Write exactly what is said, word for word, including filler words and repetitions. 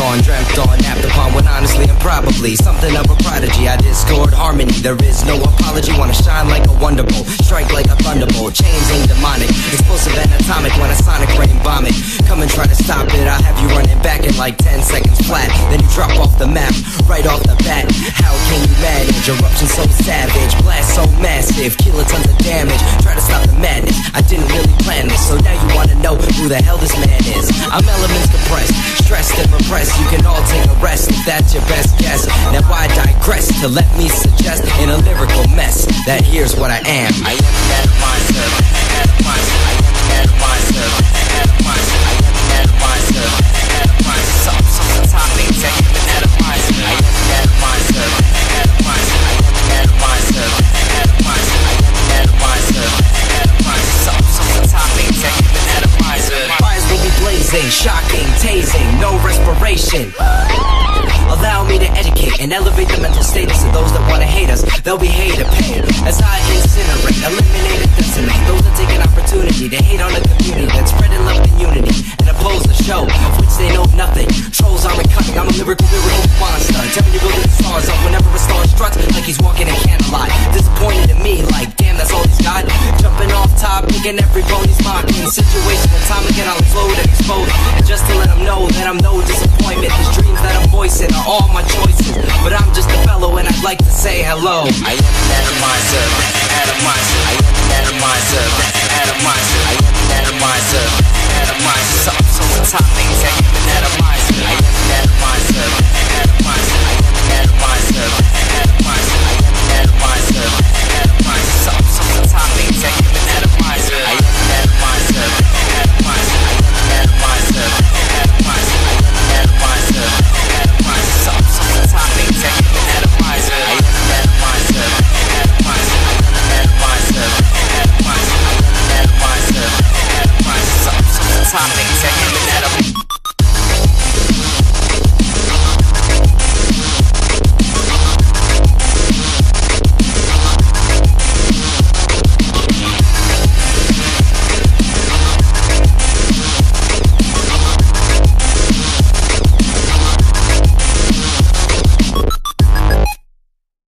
on, dreamt on, napped upon, when honestly I'm probably something of a prodigy. I discord harmony, there is no apology. Wanna shine like a wonder bolt, strike like a thunderbolt. Chains ain't demonic, explosive and atomic. When a sonic rain bomb it, come and try to stop it. I'll have you running back in like ten seconds flat. Then you drop off the map, right off the bat. How can you manage? Eruption so savage, blast so massive, kilotons of damage. Try to stop the madness, I didn't really plan this. So now you wanna know who the hell this man is. I'm elements compressed, stressed and repressed. You can all take a rest if that's your best guess. Now I digress to let me suggest in a lyrical mess that here's what I am. I am an atomizer, atomizer. I am an atomizer, atomizer. I am an atomizer, atomizer. Some some topics, I am an atomizer. I am an atomizer, atomizer. I am an atomizer, atomizer. I am an atomizer, atomizer. Some some topics, I am an atomizer. Fires will be blazing, shocking, tasing, no respiration. Allow me to educate and elevate the mental status of those that wanna hate us. They'll be hated pain as I incinerate, eliminate and decimate those that take an opportunity to hate on the community that's spreading love and unity and oppose the show of which they know nothing. Trolls aren't cunning, I'm a lyrical, lyrical monster. Telling you building the stars up whenever a star struts like he's walking in candlelight. Disappointed in me, like damn, that's all he's got. Jumping off top, picking every bone he's mocking. Situation atomic and I'll explode and explode. And just to let him know that I'm no disappointment. These dreams that I'm voicing are all my choices, but I'm just a fellow and I'd like to say hello. I am an atomizer, atomizer. I am an atomizer, atomizer. I am an atomizer, atomizer. Some some topics, I am an atomizer.